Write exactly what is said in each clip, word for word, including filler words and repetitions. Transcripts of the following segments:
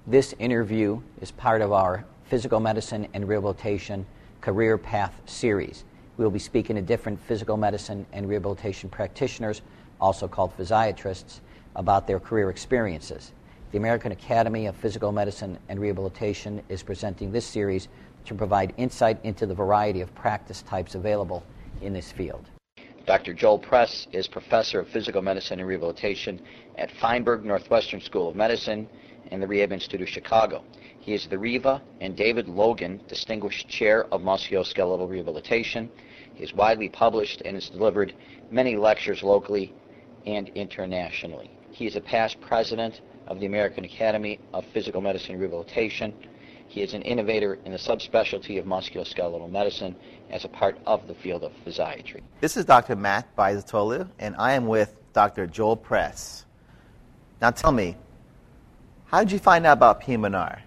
This interview is part of our Physical Medicine and Rehabilitation Career Path series. We will be speaking to different physical medicine and rehabilitation practitioners, also called physiatrists, about their career experiences. The American Academy of Physical Medicine and Rehabilitation is presenting this series to provide insight into the variety of practice types available in this field. Doctor Joel Press is Professor of Physical Medicine and Rehabilitation at Feinberg Northwestern School of Medicine and the Rehab Institute of Chicago. He is the Riva and David Logan Distinguished Chair of Musculoskeletal Rehabilitation. He is widely published and has delivered many lectures locally and internationally. He is a past president of the American Academy of Physical Medicine and Rehabilitation. He is an innovator in the subspecialty of musculoskeletal medicine as a part of the field of physiatry. This is Doctor Matt Baizatolu, and I am with Doctor Joel Press. Now tell me, how did you find out about P M N R?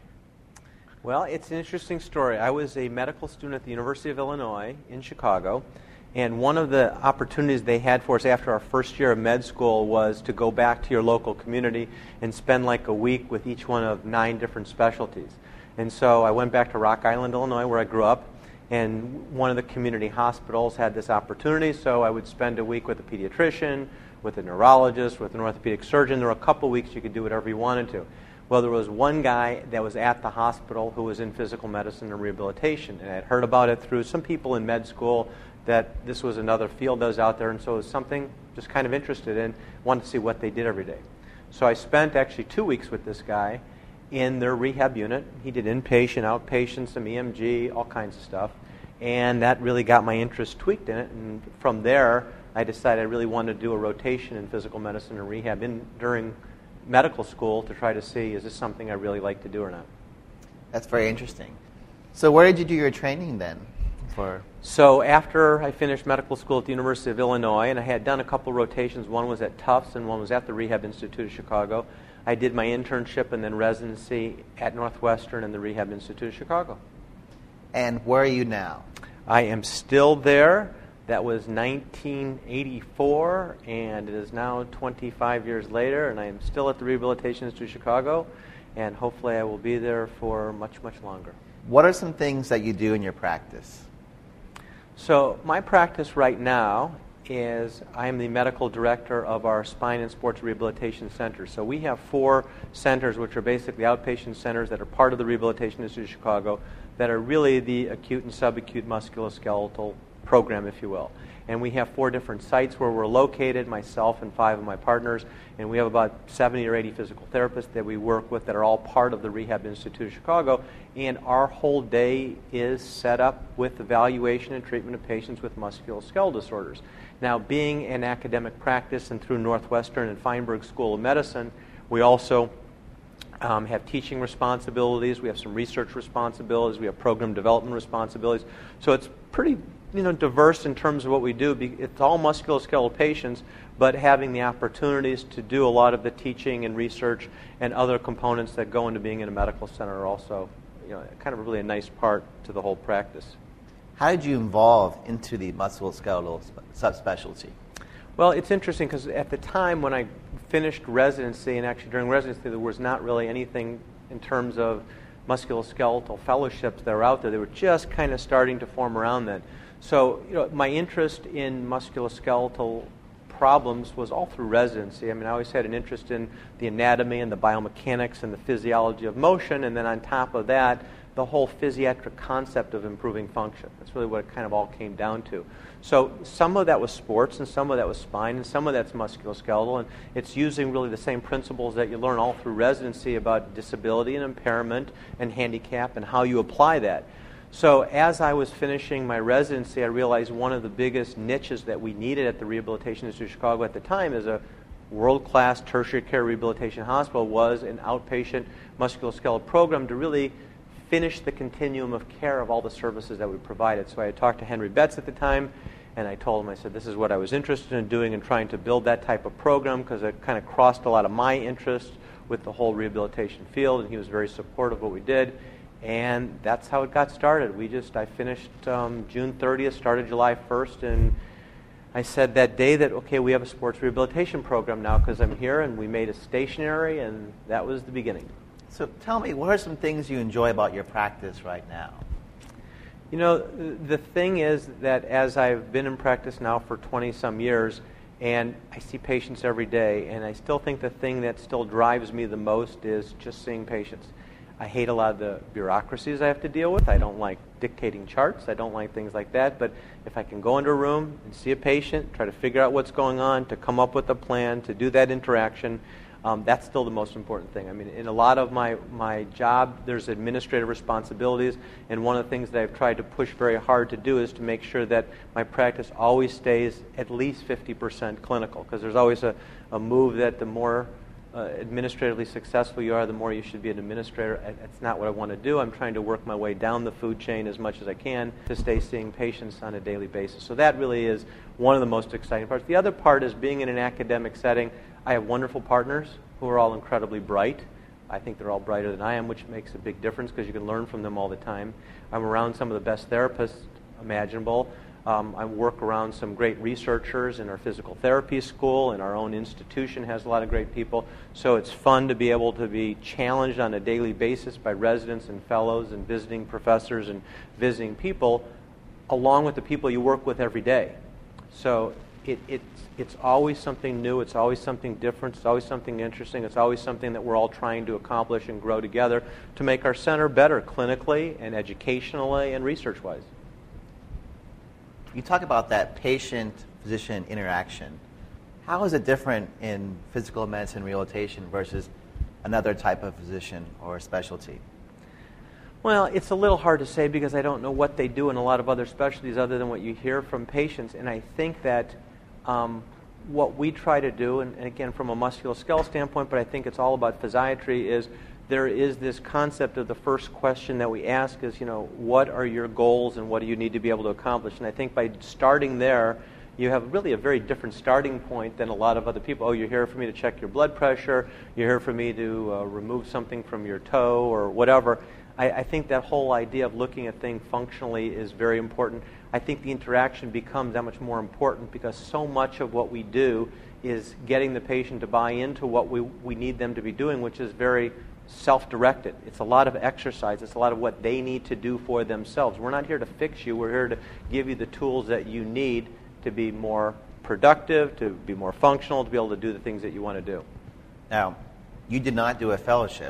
Well, it's an interesting story. I was a medical student at the University of Illinois in Chicago, and one of the opportunities they had for us after our first year of med school was to go back to your local community and spend like a week with each one of nine different specialties. And so I went back to Rock Island, Illinois, where I grew up, and one of the community hospitals had this opportunity, so I would spend a week with a pediatrician, with a neurologist, with an orthopedic surgeon. There were a couple weeks you could do whatever you wanted to. Well, there was one guy that was at the hospital who was in physical medicine and rehabilitation, and I'd heard about it through some people in med school that this was another field that was out there, and so it was something just kind of interested in, wanted to see what they did every day. So I spent actually two weeks with this guy in their rehab unit. He did inpatient, outpatient, some E M G, all kinds of stuff, and that really got my interest tweaked in it, and from there I decided I really wanted to do a rotation in physical medicine and rehab in, during medical school to try to see, is this something I really like to do or not? That's very interesting. So where did you do your training then? For So after I finished medical school at the University of Illinois, and I had done a couple rotations, one was at Tufts and one was at the Rehab Institute of Chicago, I did my internship and then residency at Northwestern and the Rehab Institute of Chicago. And where are you now? I am still there. That was nineteen eighty-four, and it is now twenty-five years later, and I am still at the Rehabilitation Institute of Chicago, and hopefully I will be there for much, much longer. What are some things that you do in your practice? So my practice right now is I am the medical director of our Spine and Sports Rehabilitation Center. So we have four centers, which are basically outpatient centers that are part of the Rehabilitation Institute of Chicago, that are really the acute and subacute musculoskeletal program, if you will. And we have four different sites where we're located, myself and five of my partners, and we have about seventy or eighty physical therapists that we work with that are all part of the Rehab Institute of Chicago, and our whole day is set up with evaluation and treatment of patients with musculoskeletal disorders. Now, being an academic practice and through Northwestern and Feinberg School of Medicine, we also um, have teaching responsibilities, we have some research responsibilities, we have program development responsibilities, so it's pretty you know, diverse in terms of what we do. It's all musculoskeletal patients, but having the opportunities to do a lot of the teaching and research and other components that go into being in a medical center are also, you know, kind of really a nice part to the whole practice. How did you evolve into the musculoskeletal subspecialty? Well, it's interesting because at the time when I finished residency, and actually during residency there was not really anything in terms of musculoskeletal fellowships that were out there. They were just kind of starting to form around then. So, you know, my interest in musculoskeletal problems was all through residency. I mean, I always had an interest in the anatomy and the biomechanics and the physiology of motion, and then on top of that, the whole physiatric concept of improving function. That's really what it kind of all came down to. So some of that was sports, and some of that was spine, and some of that's musculoskeletal, and it's using really the same principles that you learn all through residency about disability and impairment and handicap and how you apply that. So as I was finishing my residency, I realized one of the biggest niches that we needed at the Rehabilitation Institute of Chicago at the time as a world-class tertiary care rehabilitation hospital was an outpatient musculoskeletal program to really finish the continuum of care of all the services that we provided. So I had talked to Henry Betts at the time, and I told him, I said, this is what I was interested in doing and trying to build that type of program because it kind of crossed a lot of my interests with the whole rehabilitation field, and he was very supportive of what we did. And that's how it got started. We just, I finished um, June thirtieth, started July first, and I said that day that, okay, we have a sports rehabilitation program now because I'm here, and we made it stationary, and that was the beginning. So tell me, what are some things you enjoy about your practice right now? You know, the thing is that as I've been in practice now for twenty-some years, and I see patients every day, and I still think the thing that still drives me the most is just seeing patients. I hate a lot of the bureaucracies I have to deal with. I don't like dictating charts. I don't like things like that. But if I can go into a room and see a patient, try to figure out what's going on, to come up with a plan, to do that interaction, Um, that's still the most important thing. I mean, in a lot of my, my job, there's administrative responsibilities, and one of the things that I've tried to push very hard to do is to make sure that my practice always stays at least fifty percent clinical, because there's always a, a move that the more uh, administratively successful you are, the more you should be an administrator. That's not what I want to do. I'm trying to work my way down the food chain as much as I can to stay seeing patients on a daily basis. So that really is one of the most exciting parts. The other part is being in an academic setting. I have wonderful partners who are all incredibly bright. I think they're all brighter than I am, which makes a big difference because you can learn from them all the time. I'm around some of the best therapists imaginable. Um, I work around some great researchers in our physical therapy school, and our own institution has a lot of great people. So it's fun to be able to be challenged on a daily basis by residents and fellows and visiting professors and visiting people, along with the people you work with every day. So it, it's, it's always something new. It's always something different. It's always something interesting. It's always something that we're all trying to accomplish and grow together to make our center better clinically and educationally and research-wise. You talk about that patient-physician interaction. How is it different in physical medicine rehabilitation versus another type of physician or specialty? Well, it's a little hard to say because I don't know what they do in a lot of other specialties other than what you hear from patients. And I think that um, what we try to do, and, and again from a musculoskeletal standpoint, but I think it's all about physiatry, is there is this concept of the first question that we ask is, you know, what are your goals and what do you need to be able to accomplish? And I think by starting there, you have really a very different starting point than a lot of other people. Oh, you're here for me to check your blood pressure. You're here for me to uh, remove something from your toe or whatever. I, I think that whole idea of looking at things functionally is very important. I think the interaction becomes that much more important because so much of what we do is getting the patient to buy into what we, we need them to be doing, which is very self-directed. It's a lot of exercise. It's a lot of what they need to do for themselves. We're not here to fix you. We're here to give you the tools that you need to be more productive, to be more functional, to be able to do the things that you want to do. Now, you did not do a fellowship.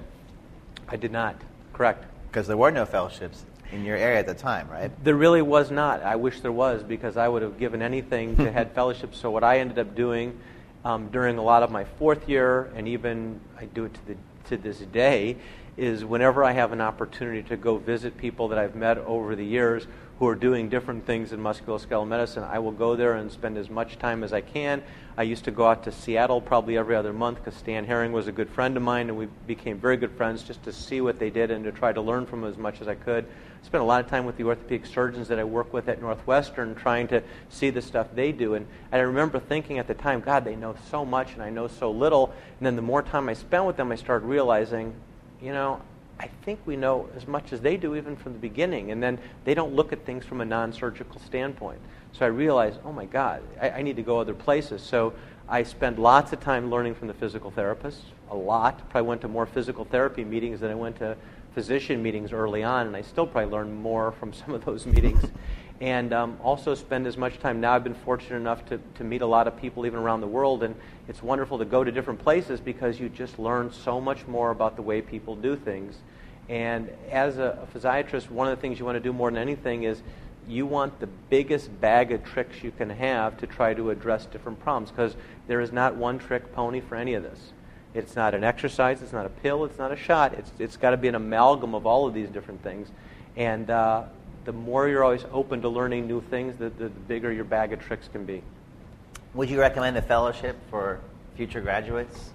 I did not. Correct. Because there were no fellowships in your area at the time, right? There really was not. I wish there was because I would have given anything to have fellowships. So what I ended up doing um, during a lot of my fourth year, and even I do it to the to this day, is whenever I have an opportunity to go visit people that I've met over the years who are doing different things in musculoskeletal medicine, I will go there and spend as much time as I can. I used to go out to Seattle probably every other month because Stan Herring was a good friend of mine, and we became very good friends just to see what they did and to try to learn from them as much as I could. I spent a lot of time with the orthopedic surgeons that I work with at Northwestern trying to see the stuff they do. And I remember thinking at the time, God, they know so much and I know so little. And then the more time I spent with them, I started realizing, you know, I think we know as much as they do even from the beginning. And then they don't look at things from a non-surgical standpoint. So I realized, oh my God, I, I need to go other places. So I spent lots of time learning from the physical therapists, a lot. Probably went to more physical therapy meetings than I went to physician meetings early on, and I still probably learn more from some of those meetings. And um, also spend as much time now. I've been fortunate enough to, to meet a lot of people even around the world, and it's wonderful to go to different places because you just learn so much more about the way people do things. And as a, a physiatrist, one of the things you want to do more than anything is you want the biggest bag of tricks you can have to try to address different problems, because there is not one trick pony for any of this. It's not an exercise, it's not a pill, it's not a shot. It's It's got to be an amalgam of all of these different things. And uh, the more you're always open to learning new things, the, the, the bigger your bag of tricks can be. Would you recommend a fellowship for future graduates?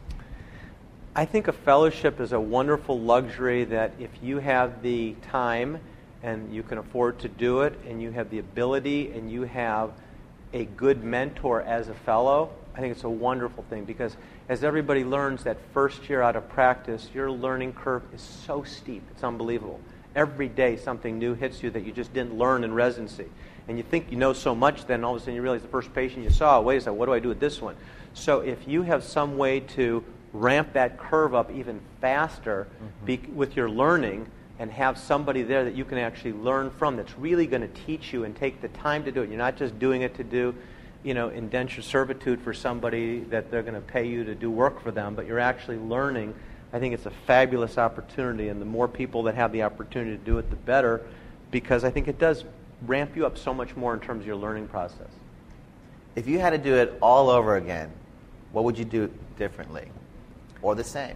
I think a fellowship is a wonderful luxury that if you have the time and you can afford to do it and you have the ability and you have a good mentor as a fellow, I think it's a wonderful thing because as everybody learns that first year out of practice, your learning curve is so steep. It's unbelievable. Every day something new hits you that you just didn't learn in residency. And you think you know so much, then all of a sudden you realize the first patient you saw, wait a second, what do I do with this one? So if you have some way to ramp that curve up even faster mm-hmm. be, with your learning, and have somebody there that you can actually learn from that's really going to teach you and take the time to do it. You're not just doing it to do, you know, indentured servitude for somebody that they're going to pay you to do work for them, but you're actually learning. I think it's a fabulous opportunity, and the more people that have the opportunity to do it, the better, because I think it does ramp you up so much more in terms of your learning process. If you had to do it all over again, what would you do differently or the same?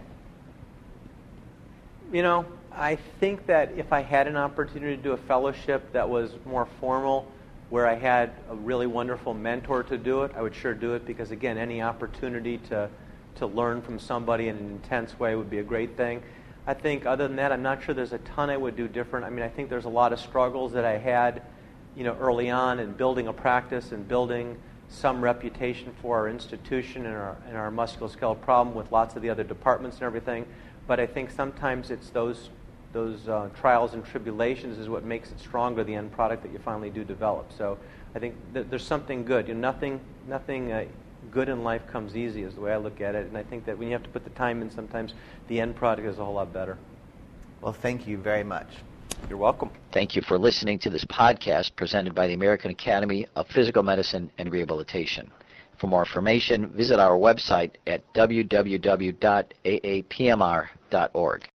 You know, I think that if I had an opportunity to do a fellowship that was more formal, where I had a really wonderful mentor to do it, I would sure do it, because, again, any opportunity to, to learn from somebody in an intense way would be a great thing. I think other than that, I'm not sure there's a ton I would do different. I mean, I think there's a lot of struggles that I had, you know, early on in building a practice and building some reputation for our institution and our, and our musculoskeletal problem with lots of the other departments and everything. But I think sometimes it's those those uh, trials and tribulations is what makes it stronger, the end product that you finally do develop. So I think th- there's something good. You know, nothing nothing uh, good in life comes easy is the way I look at it. And I think that when you have to put the time in, sometimes the end product is a whole lot better. Well, thank you very much. You're welcome. Thank you for listening to this podcast presented by the American Academy of Physical Medicine and Rehabilitation. For more information, visit our website at w w w dot a a p m r dot org.